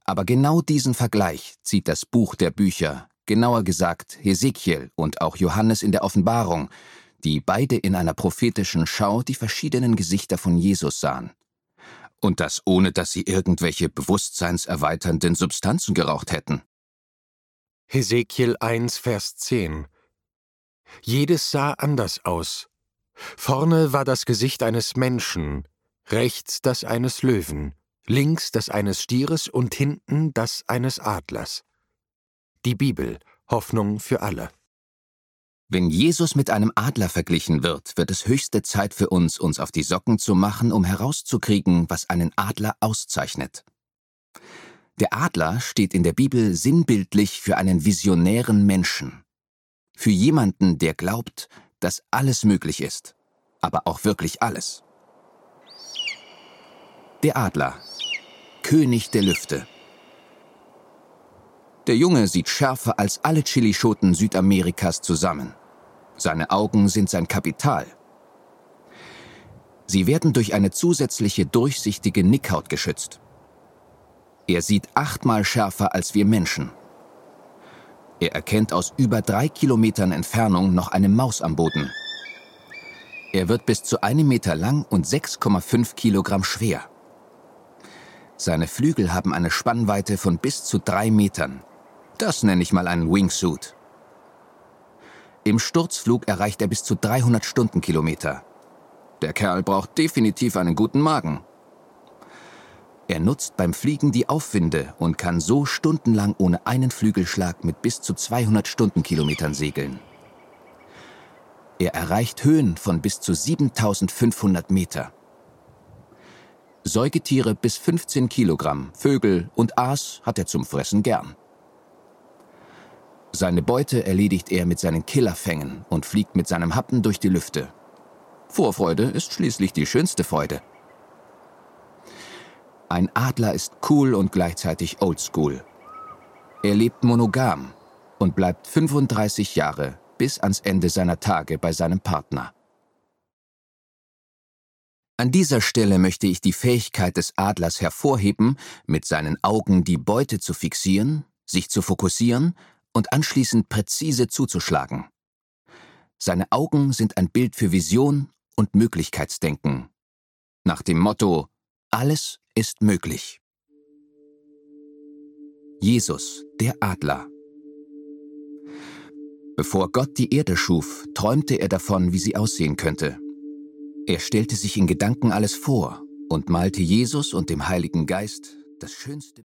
Aber genau diesen Vergleich zieht das Buch der Bücher, genauer gesagt Hesekiel und auch Johannes in der Offenbarung, die beide in einer prophetischen Schau die verschiedenen Gesichter von Jesus sahen. Und das ohne, dass sie irgendwelche bewusstseinserweiternden Substanzen geraucht hätten. Hesekiel 1, Vers 10. Jedes sah anders aus. Vorne war das Gesicht eines Menschen, rechts das eines Löwen, links das eines Stieres und hinten das eines Adlers. Die Bibel, Hoffnung für alle. Wenn Jesus mit einem Adler verglichen wird, wird es höchste Zeit für uns auf die Socken zu machen, um herauszukriegen, was einen Adler auszeichnet. Der Adler steht in der Bibel sinnbildlich für einen visionären Menschen. Für jemanden, der glaubt, dass alles möglich ist, aber auch wirklich alles. Der Adler, König der Lüfte. Der Junge sieht schärfer als alle Chilischoten Südamerikas zusammen. Seine Augen sind sein Kapital. Sie werden durch eine zusätzliche durchsichtige Nickhaut geschützt. Er sieht 8-mal schärfer als wir Menschen. Er erkennt aus über 3 Kilometern Entfernung noch eine Maus am Boden. Er wird bis zu 1 Meter lang und 6,5 Kilogramm schwer. Seine Flügel haben eine Spannweite von bis zu 3 Metern. Das nenne ich mal einen Wingsuit. Im Sturzflug erreicht er bis zu 300 Stundenkilometer. Der Kerl braucht definitiv einen guten Magen. Er nutzt beim Fliegen die Aufwinde und kann so stundenlang ohne einen Flügelschlag mit bis zu 200 Stundenkilometern segeln. Er erreicht Höhen von bis zu 7500 Meter. Säugetiere bis 15 Kilogramm, Vögel und Aas hat er zum Fressen gern. Seine Beute erledigt er mit seinen Killerfängen und fliegt mit seinem Happen durch die Lüfte. Vorfreude ist schließlich die schönste Freude. Ein Adler ist cool und gleichzeitig oldschool. Er lebt monogam und bleibt 35 Jahre bis ans Ende seiner Tage bei seinem Partner. An dieser Stelle möchte ich die Fähigkeit des Adlers hervorheben, mit seinen Augen die Beute zu fixieren, sich zu fokussieren und anschließend präzise zuzuschlagen. Seine Augen sind ein Bild für Vision und Möglichkeitsdenken. Nach dem Motto: Alles ist möglich. Jesus, der Adler. Bevor Gott die Erde schuf, träumte er davon, wie sie aussehen könnte. Er stellte sich in Gedanken alles vor und malte Jesus und dem Heiligen Geist das schönste